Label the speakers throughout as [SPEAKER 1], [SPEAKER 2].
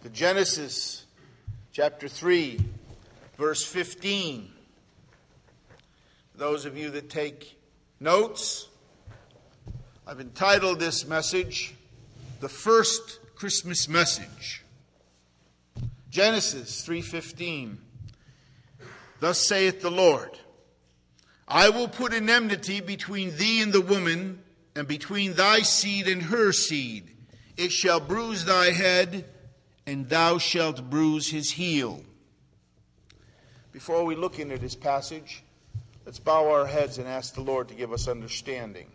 [SPEAKER 1] to Genesis chapter 3, verse 15. For those of you that take notes, I've entitled this message, The First Christmas Message. Genesis 3:15. Thus saith the Lord, I will put an enmity between thee and the woman, and between thy seed and her seed. It shall bruise thy head, and thou shalt bruise his heel. Before we look into this passage, let's bow our heads and ask the Lord to give us understanding.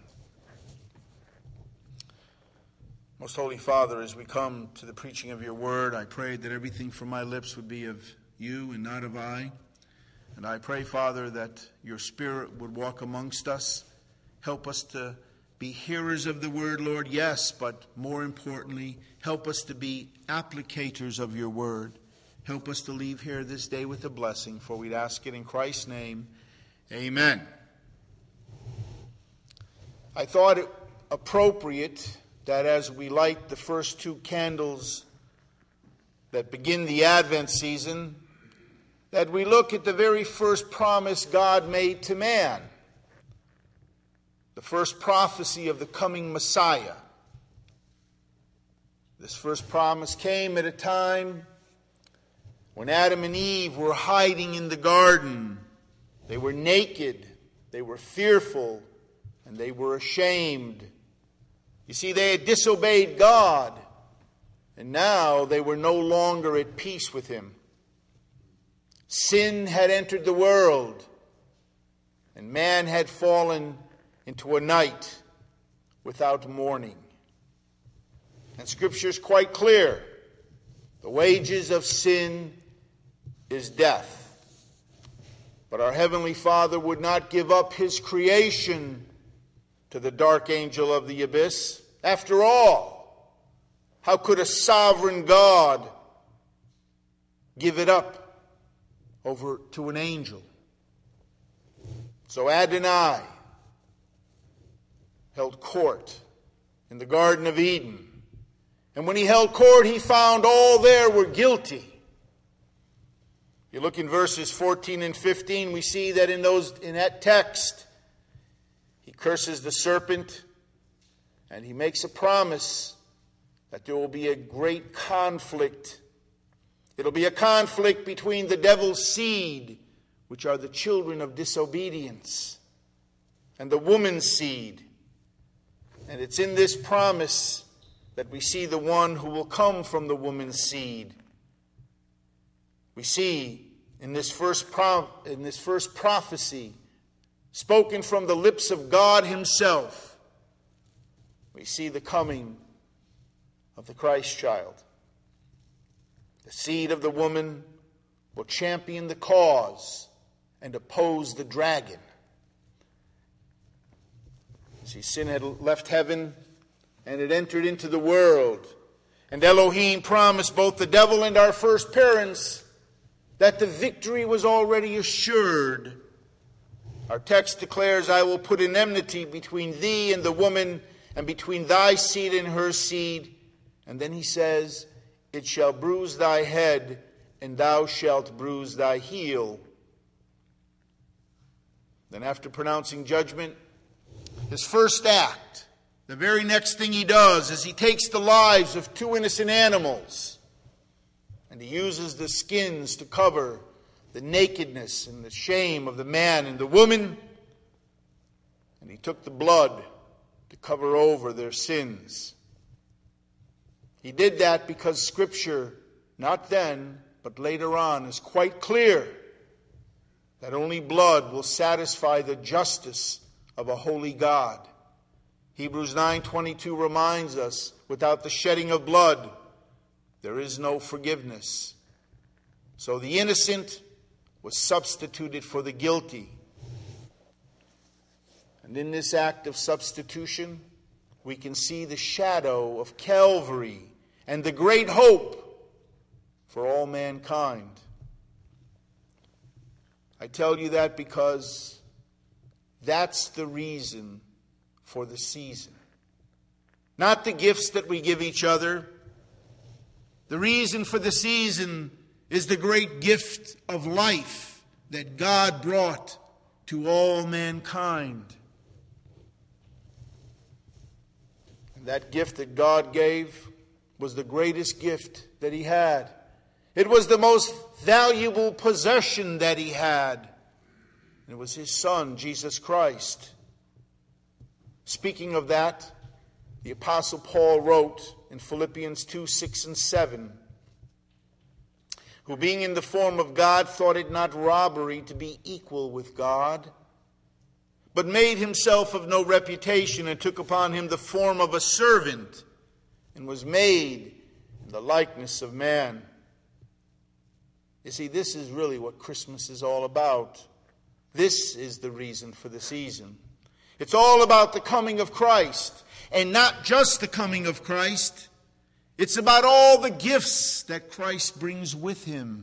[SPEAKER 1] Most Holy Father, as we come to the preaching of your word, I pray that everything from my lips would be of you and not of I. And I pray, Father, that your Spirit would walk amongst us. Help us to be hearers of the word, Lord, yes, but more importantly, help us to be applicators of your word. Help us to leave here this day with a blessing, for we'd ask it in Christ's name. Amen. I thought it appropriate that as we light the first two candles that begin the Advent season, that we look at the very first promise God made to man. The first prophecy of the coming Messiah. This first promise came at a time when Adam and Eve were hiding in the garden. They were naked, they were fearful, and they were ashamed. You see, they had disobeyed God, and now they were no longer at peace with him. Sin had entered the world, and man had fallen into a night without morning. And Scripture is quite clear. The wages of sin is death. But our Heavenly Father would not give up his creation to the dark angel of the abyss. After all, how could a sovereign God give it up over to an angel? So Adonai held court in the Garden of Eden. And when he held court, he found all there were guilty. You look in verses 14 and 15, we see that in that text, he curses the serpent, and he makes a promise that there will be a great conflict. It'll be a conflict between the devil's seed, which are the children of disobedience, and the woman's seed. And it's in this promise that we see the one who will come from the woman's seed. We see in this first prophecy, spoken from the lips of God himself, we see the coming of the Christ child. The seed of the woman will champion the cause and oppose the dragon. See, sin had left heaven and it entered into the world. And Elohim promised both the devil and our first parents that the victory was already assured. Our text declares, I will put an enmity between thee and the woman, and between thy seed and her seed. And then he says, it shall bruise thy head, and thou shalt bruise thy heel. Then after pronouncing judgment, his first act, the very next thing he does, is he takes the lives of two innocent animals, and he uses the skins to cover the nakedness and the shame of the man and the woman, and he took the blood to cover over their sins. He did that because Scripture, not then, but later on, is quite clear that only blood will satisfy the justice of a holy God. Hebrews 9:22 reminds us, without the shedding of blood, there is no forgiveness. So the innocent was substituted for the guilty. And in this act of substitution, we can see the shadow of Calvary and the great hope for all mankind. I tell you that because that's the reason for the season. Not the gifts that we give each other, The reason for the season is the great gift of life that God brought to all mankind. And that gift that God gave was the greatest gift that He had. It was the most valuable possession that He had. It was His Son, Jesus Christ. Speaking of that, the Apostle Paul wrote in Philippians 2, 6 and 7, who being in the form of God thought it not robbery to be equal with God, but made himself of no reputation, and took upon him the form of a servant, and was made in the likeness of man. You see, this is really what Christmas is all about. This is the reason for the season. It's all about the coming of Christ. And not just the coming of Christ. It's about all the gifts that Christ brings with Him.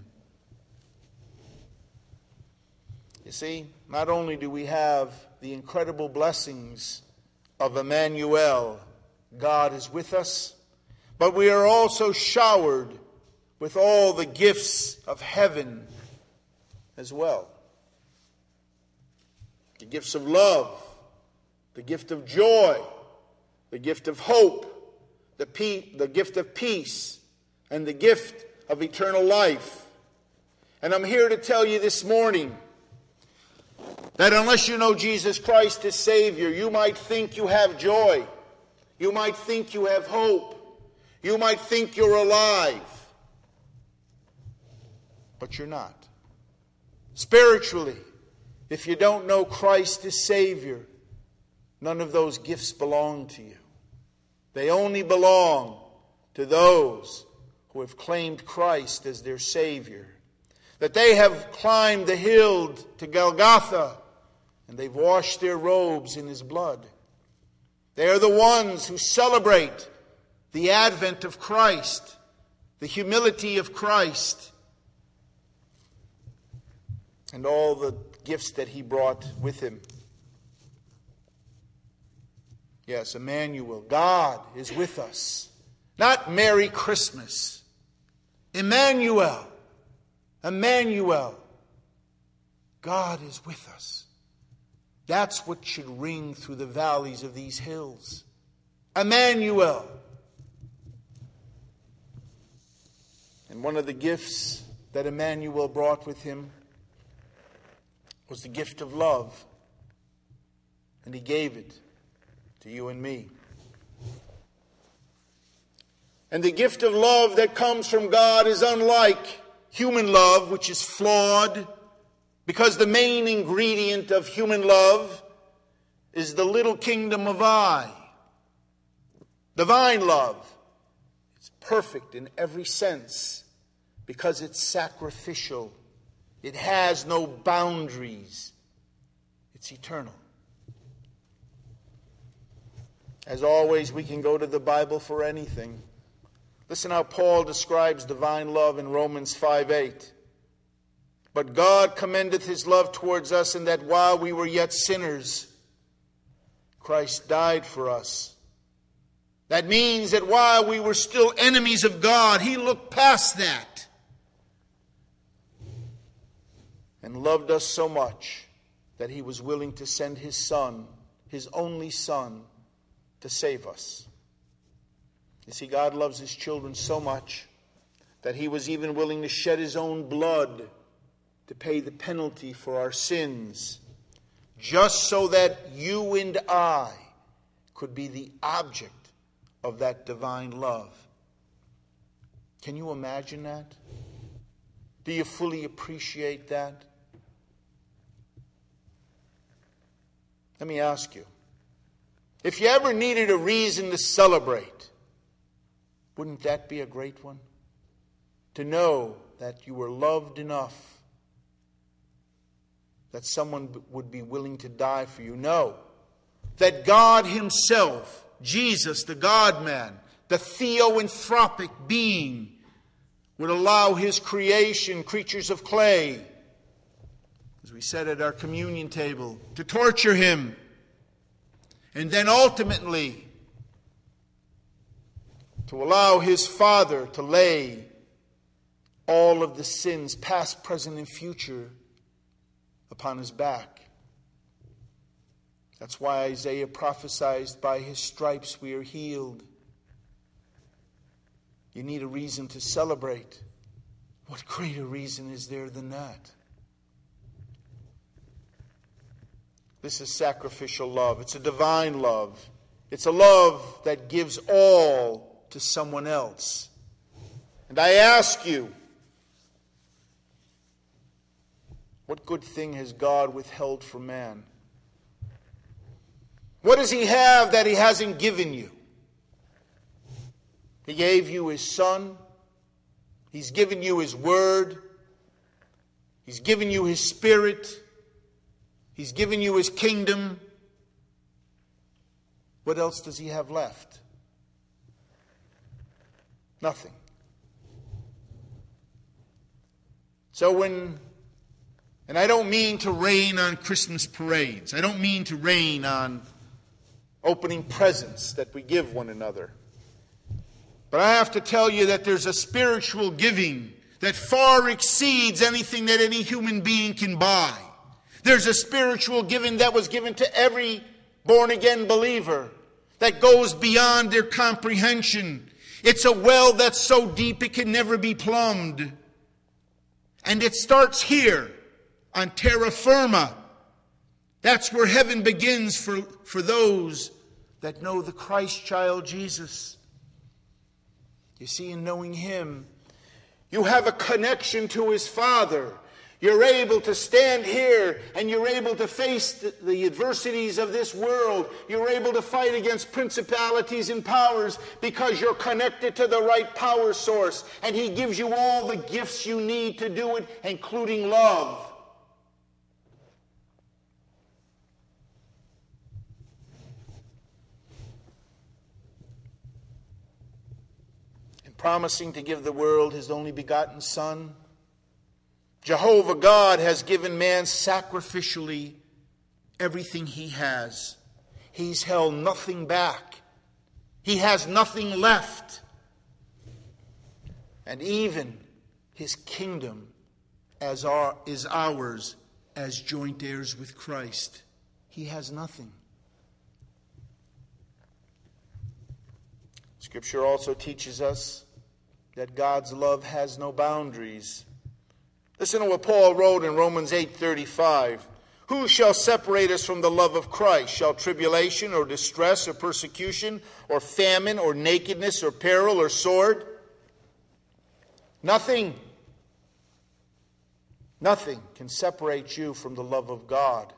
[SPEAKER 1] You see, not only do we have the incredible blessings of Emmanuel, God is with us, but we are also showered with all the gifts of heaven as well. The gifts of love, the gift of joy, the gift of hope, the gift of peace, and the gift of eternal life. And I'm here to tell you this morning that unless you know Jesus Christ as Savior, you might think you have joy. You might think you have hope. You might think you're alive. But you're not. Spiritually, if you don't know Christ as Savior, none of those gifts belong to you. They only belong to those who have claimed Christ as their Savior. That they have climbed the hill to Golgotha and they've washed their robes in His blood. They are the ones who celebrate the advent of Christ, the humility of Christ, and all the gifts that He brought with Him. Yes, Emmanuel, God is with us. Not Merry Christmas. Emmanuel. Emmanuel. God is with us. That's what should ring through the valleys of these hills. Emmanuel. And one of the gifts that Emmanuel brought with Him was the gift of love. And He gave it to you and me. And the gift of love that comes from God is unlike human love, which is flawed, because the main ingredient of human love is the little kingdom of I. Divine love. It's perfect in every sense because it's sacrificial. It has no boundaries. It's eternal. As always, we can go to the Bible for anything. Listen how Paul describes divine love in Romans 5:8. But God commendeth His love towards us in that while we were yet sinners, Christ died for us. That means that while we were still enemies of God, He looked past that and loved us so much that He was willing to send His Son, His only Son, to save us. You see, God loves His children so much that He was even willing to shed His own blood to pay the penalty for our sins, just so that you and I could be the object of that divine love. Can you imagine that? Do you fully appreciate that? Let me ask you, if you ever needed a reason to celebrate, wouldn't that be a great one? To know that you were loved enough that someone would be willing to die for you. Know that God Himself, Jesus, the God-man, the theoanthropic being, would allow His creation, creatures of clay, as we said at our communion table, to torture Him. And then ultimately, to allow his Father to lay all of the sins, past, present, and future, upon his back. That's why Isaiah prophesied, by his stripes we are healed. You need a reason to celebrate. What greater reason is there than that? This is sacrificial love. It's a divine love. It's a love that gives all to someone else. And I ask you, what good thing has God withheld from man? What does he have that he hasn't given you? He gave you his Son. He's given you his Word. He's given you his Spirit. He's given you his kingdom. What else does he have left? Nothing. So and I don't mean to rain on Christmas parades. I don't mean to rain on opening presents that we give one another. But I have to tell you that there's a spiritual giving that far exceeds anything that any human being can buy. There's a spiritual giving that was given to every born-again believer that goes beyond their comprehension. It's a well that's so deep it can never be plumbed. And it starts here on terra firma. That's where heaven begins for those that know the Christ child Jesus. You see, in knowing him, you have a connection to his Father. You're able to stand here and you're able to face the adversities of this world. You're able to fight against principalities and powers because you're connected to the right power source. And he gives you all the gifts you need to do it, including love. Promising to give the world his only begotten Son, Jehovah God has given man sacrificially everything he has. He's held nothing back. He has nothing left. And even his kingdom is ours as joint heirs with Christ. He has nothing. Scripture also teaches us that God's love has no boundaries. Listen to what Paul wrote in Romans 8:35. Who shall separate us from the love of Christ? Shall tribulation or distress or persecution or famine or nakedness or peril or sword? Nothing can separate you from the love of God.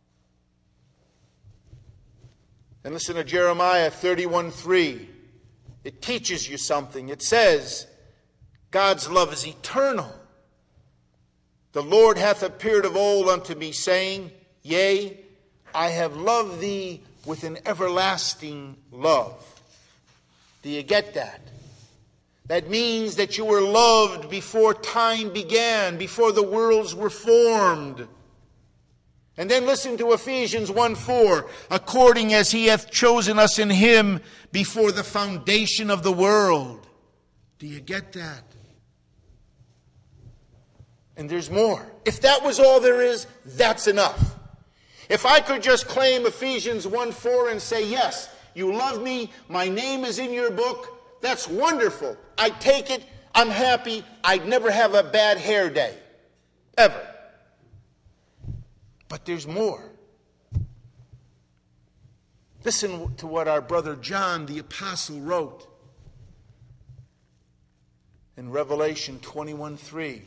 [SPEAKER 1] And listen to Jeremiah 31:3. It teaches you something. It says, God's love is eternal. The Lord hath appeared of old unto me, saying, Yea, I have loved thee with an everlasting love. Do you get that? That means that you were loved before time began, before the worlds were formed. And then listen to Ephesians 1:4. According as he hath chosen us in him before the foundation of the world. Do you get that? And there's more. If that was all there is, that's enough. If I could just claim Ephesians 1:4 and say, yes, you love me, my name is in your book, that's wonderful. I take it, I'm happy, I'd never have a bad hair day. Ever. But there's more. Listen to what our brother John the Apostle wrote in Revelation 21:3.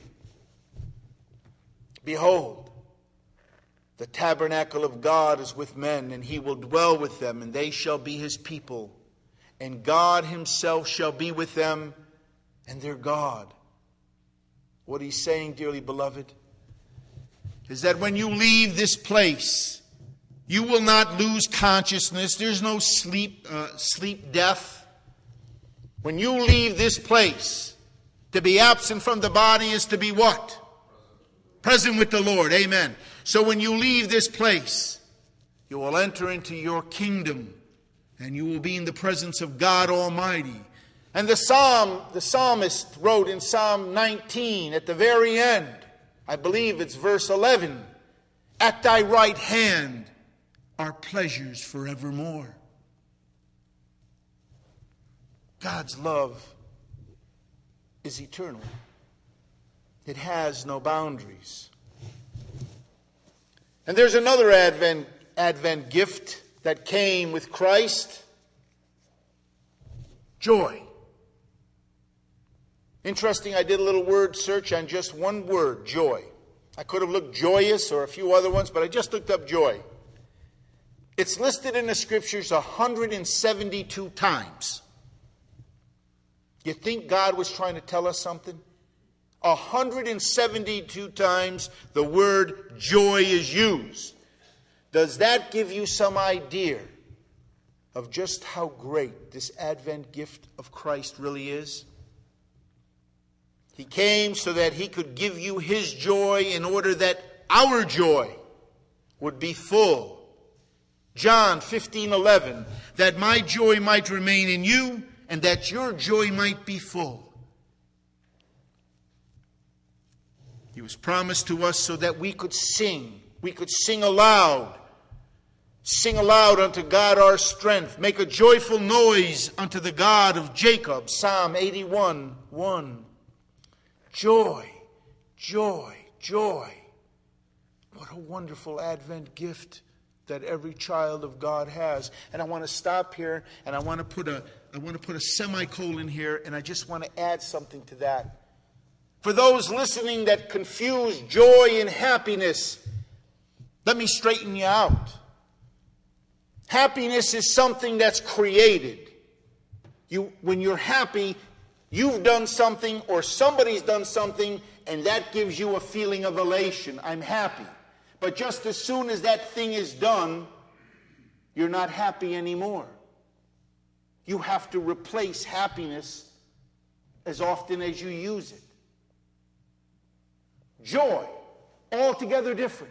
[SPEAKER 1] Behold, the tabernacle of God is with men, and he will dwell with them, and they shall be his people. And God himself shall be with them, and their God. What he's saying, dearly beloved, is that when you leave this place, you will not lose consciousness. There's no sleep death. When you leave this place, to be absent from the body is to be what? Present with the Lord. Amen. So when you leave this place, you will enter into your kingdom, and you will be in the presence of God Almighty. And the psalmist wrote in Psalm 19 at the very end, I believe it's verse 11, "At thy right hand are pleasures forevermore." God's love is eternal. It has no boundaries. And there's another Advent gift that came with Christ. Joy. Interesting, I did a little word search on just one word, joy. I could have looked joyous or a few other ones, but I just looked up joy. It's listed in the Scriptures 172 times. You think God was trying to tell us something? 172 times the word joy is used. Does that give you some idea of just how great this Advent gift of Christ really is? He came so that he could give you his joy in order that our joy would be full. John 15:11, "That my joy might remain in you and that your joy might be full." He was promised to us so that we could sing. We could sing aloud. Sing aloud unto God our strength. Make a joyful noise unto the God of Jacob. Psalm 81:1. Joy, joy, joy. What a wonderful Advent gift that every child of God has. And I want to stop here and I want to put a semicolon here, and I just want to add something to that. For those listening that confuse joy and happiness, let me straighten you out. Happiness is something that's created. When you're happy, you've done something or somebody's done something, and that gives you a feeling of elation. I'm happy. But just as soon as that thing is done, you're not happy anymore. You have to replace happiness as often as you use it. Joy, altogether different.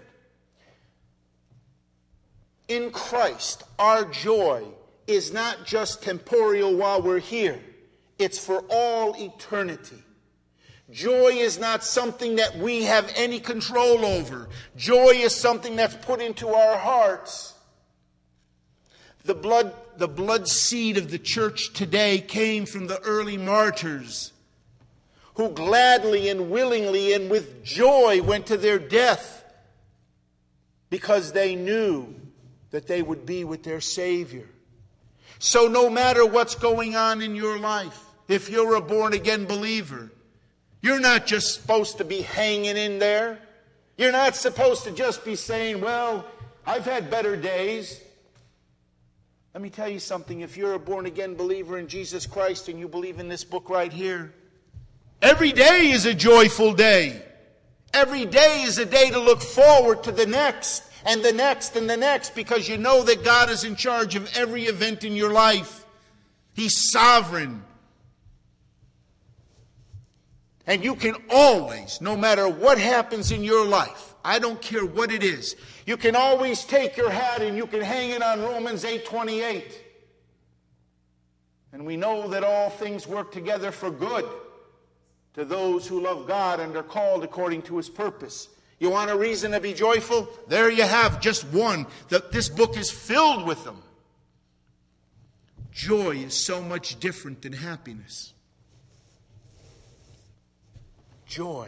[SPEAKER 1] In Christ, our joy is not just temporal while we're here. It's for all eternity. Joy is not something that we have any control over. Joy is something that's put into our hearts. The blood seed of the church today came from the early martyrs who gladly and willingly and with joy went to their death because they knew that they would be with their Savior. So no matter what's going on in your life, if you're a born-again believer, you're not just supposed to be hanging in there. You're not supposed to just be saying, well, I've had better days. Let me tell you something. If you're a born-again believer in Jesus Christ and you believe in this book right here, every day is a joyful day. Every day is a day to look forward to the next and the next and the next, because you know that God is in charge of every event in your life. He's sovereign. And you can always, no matter what happens in your life, I don't care what it is, you can always take your hat and you can hang it on Romans 8:28. And we know that all things work together for good to those who love God and are called according to his purpose. You want a reason to be joyful? There you have just one. This book is filled with them. Joy is so much different than happiness. Joy,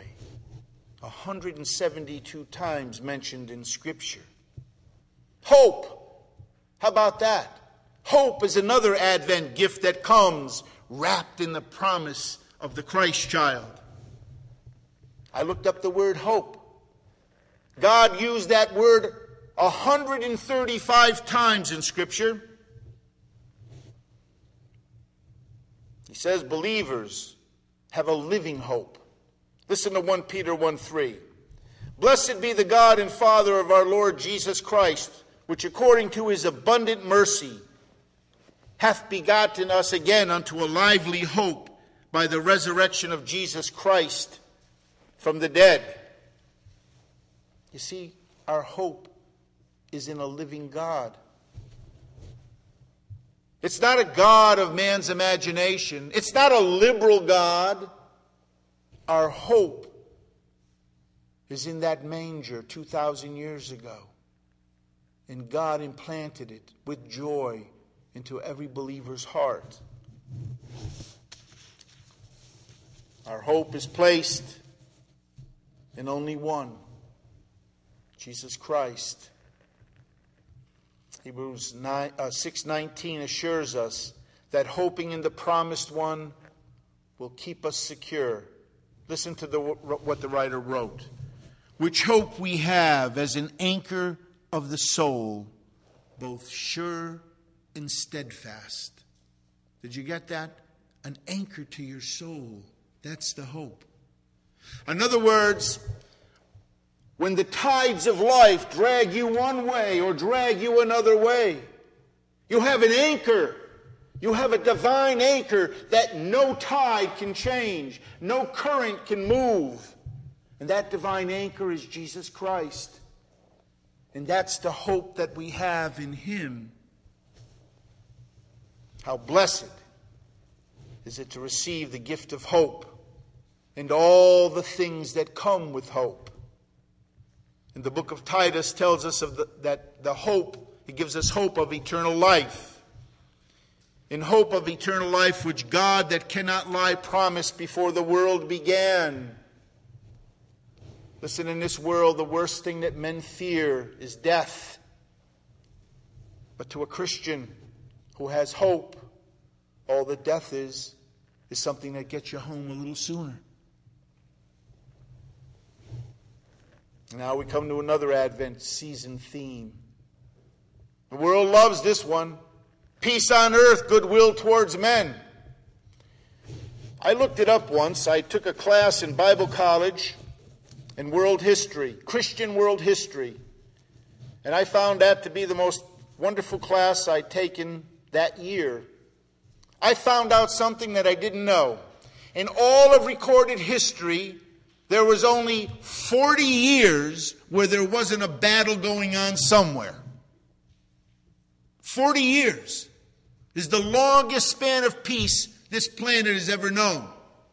[SPEAKER 1] 172 times mentioned in Scripture. Hope, how about that? Hope is another Advent gift that comes wrapped in the promise of the Christ child. I looked up the word hope. God used that word 135 times in Scripture. He says believers have a living hope. Listen to 1 Peter 1:3. Blessed be the God and Father of our Lord Jesus Christ, which according to his abundant mercy hath begotten us again unto a lively hope by the resurrection of Jesus Christ from the dead. You see, our hope is in a living God. It's not a God of man's imagination. It's not a liberal God. Our hope is in that manger 2,000 years ago. And God implanted it with joy into every believer's heart. Our hope is placed in only one, Jesus Christ. Hebrews 6:19 assures us that hoping in the promised one will keep us secure. Listen to what the writer wrote. Which hope we have as an anchor of the soul, both sure and steadfast. Did you get that? An anchor to your soul. That's the hope. In other words, when the tides of life drag you one way or drag you another way, you have an anchor. You have a divine anchor that no tide can change, no current can move. And that divine anchor is Jesus Christ. And that's the hope that we have in Him. How blessed is it to receive the gift of hope and all the things that come with hope. And the book of Titus tells us of that the hope, it gives us hope of eternal life. In hope of eternal life which God that cannot lie promised before the world began. Listen, in this world, the worst thing that men fear is death. But to a Christian who has hope, all that death is something that gets you home a little sooner. Now we come to another Advent season theme. The world loves this one. Peace on earth, goodwill towards men. I looked it up once. I took a class in Bible college in world history, Christian world history. And I found that to be the most wonderful class I'd taken that year. I found out something that I didn't know. In all of recorded history, there was only 40 years where there wasn't a battle going on somewhere. 40 years is the longest span of peace this planet has ever known.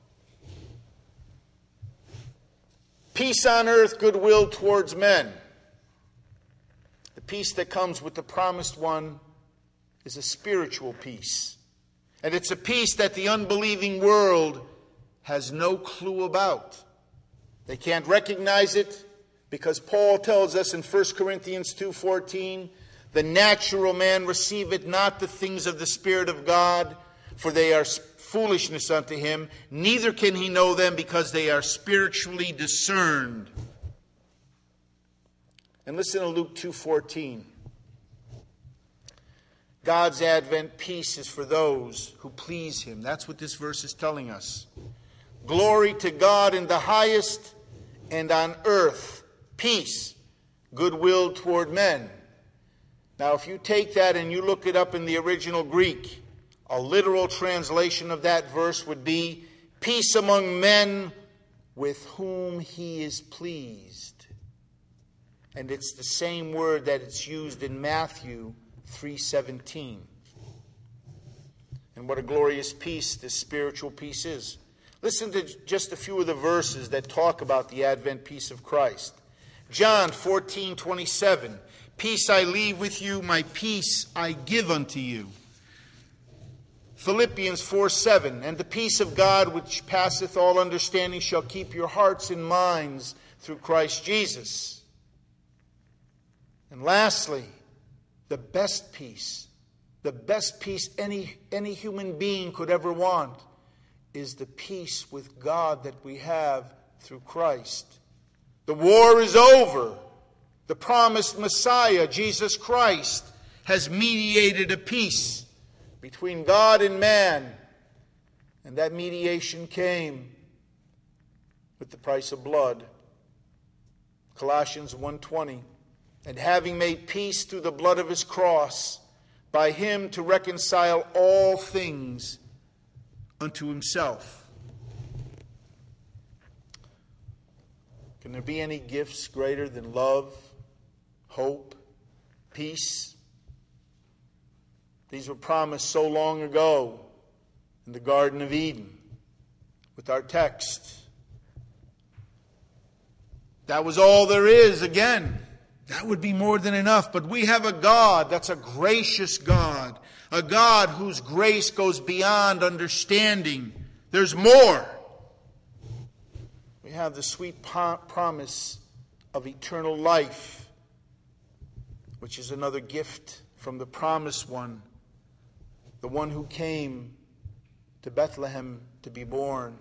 [SPEAKER 1] Peace on earth, goodwill towards men. The peace that comes with the promised one is a spiritual peace. And it's a peace that the unbelieving world has no clue about. They can't recognize it because Paul tells us in 1 Corinthians 2:14, the natural man receiveth not the things of the Spirit of God, for they are foolishness unto him, neither can he know them because they are spiritually discerned. And listen to Luke 2:14. God's Advent peace is for those who please Him. That's what this verse is telling us. Glory to God in the highest, and on earth peace, goodwill toward men. Now, if you take that and you look it up in the original Greek, a literal translation of that verse would be, peace among men with whom He is pleased. And it's the same word that it's used in Matthew 3:17. And what a glorious peace this spiritual peace is. Listen to just a few of the verses that talk about the Advent peace of Christ. John 14:27. Peace I leave with you, my peace I give unto you. Philippians 4:7. And the peace of God which passeth all understanding shall keep your hearts and minds through Christ Jesus. And lastly, the best peace any human being could ever want is the peace with God that we have through Christ. The war is over. The promised Messiah, Jesus Christ, has mediated a peace between God and man. And that mediation came with the price of blood. Colossians 1:20. And having made peace through the blood of His cross, by Him to reconcile all things unto Himself. Can there be any gifts greater than love, hope, peace? These were promised so long ago in the Garden of Eden with our text. That was all there is. Again, that would be more than enough. But we have a God that's a gracious God. A God whose grace goes beyond understanding. There's more. We have the sweet promise of eternal life, which is another gift from the promised one, the one who came to Bethlehem to be born,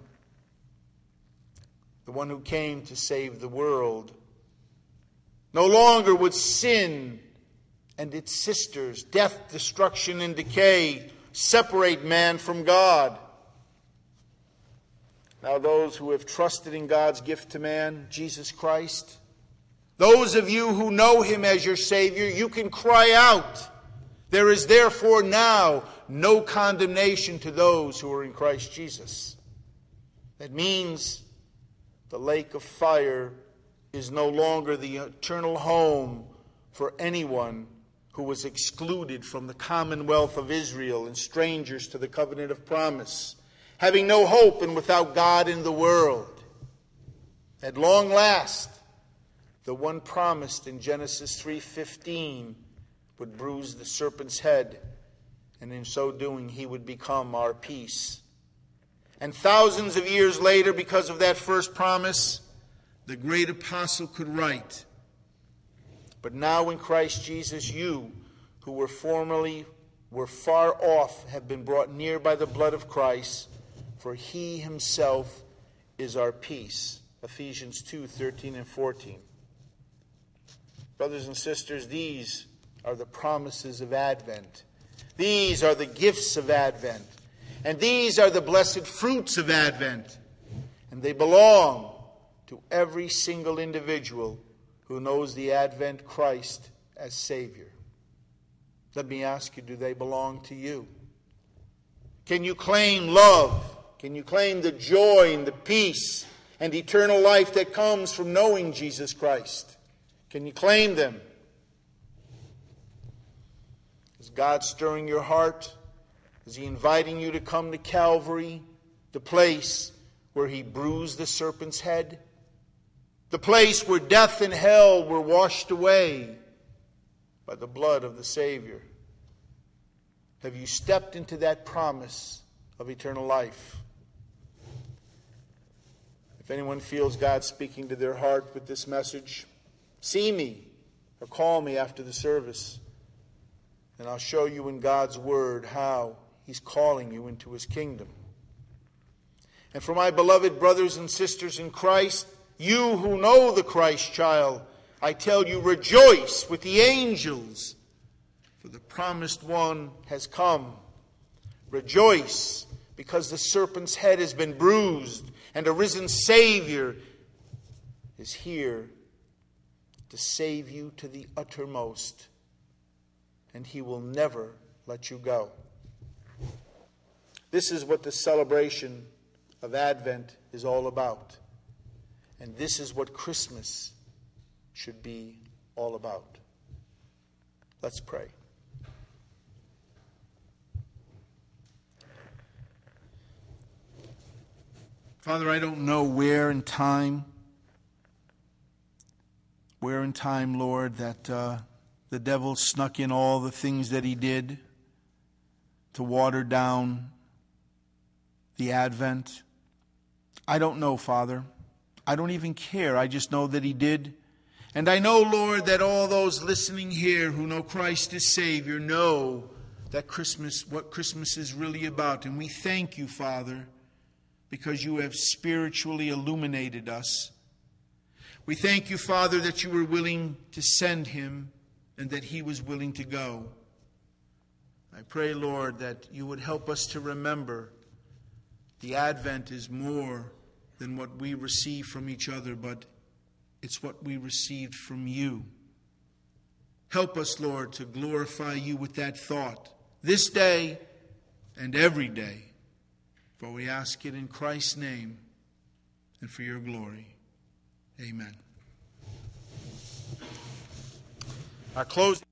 [SPEAKER 1] the one who came to save the world. No longer would sin and its sisters, death, destruction, and decay, separate man from God. Now those who have trusted in God's gift to man, Jesus Christ, those of you who know Him as your Savior, you can cry out, "There is therefore now no condemnation to those who are in Christ Jesus." That means the lake of fire is no longer the eternal home for anyone who was excluded from the commonwealth of Israel and strangers to the covenant of promise, having no hope and without God in the world. At long last, the one promised in Genesis 3:15 would bruise the serpent's head, and in so doing he would become our peace. And thousands of years later, because of that first promise, the great apostle could write, "But now in Christ Jesus, you who were formerly far off have been brought near by the blood of Christ, for He Himself is our peace." Ephesians 2:13 and 14. Brothers and sisters, these are the promises of Advent. These are the gifts of Advent. And these are the blessed fruits of Advent. And they belong to every single individual who knows the Advent Christ as Savior. Let me ask you, do they belong to you? Can you claim love? Can you claim the joy and the peace and eternal life that comes from knowing Jesus Christ? Can you claim them? Is God stirring your heart? Is He inviting you to come to Calvary, the place where He bruised the serpent's head? The place where death and hell were washed away by the blood of the Savior. Have you stepped into that promise of eternal life? If anyone feels God speaking to their heart with this message, see me or call me after the service, and I'll show you in God's Word how He's calling you into His kingdom. And for my beloved brothers and sisters in Christ, you who know the Christ child, I tell you, rejoice with the angels, for the promised one has come. Rejoice, because the serpent's head has been bruised, and a risen Savior is here to save you to the uttermost, and He will never let you go. This is what the celebration of Advent is all about. And this is what Christmas should be all about. Let's pray. Father, I don't know where in time, Lord, that the devil snuck in all the things that he did to water down the Advent. I don't know, Father. I don't even care. I just know that he did. And I know, Lord, that all those listening here who know Christ as Savior know that what Christmas is really about. And we thank you, Father, because you have spiritually illuminated us. We thank you, Father, that you were willing to send him and that he was willing to go. I pray, Lord, that you would help us to remember the Advent is more than what we receive from each other, but it's what we received from you. Help us, Lord, to glorify you with that thought this day and every day. For we ask it in Christ's name and for your glory. Amen. Our closing.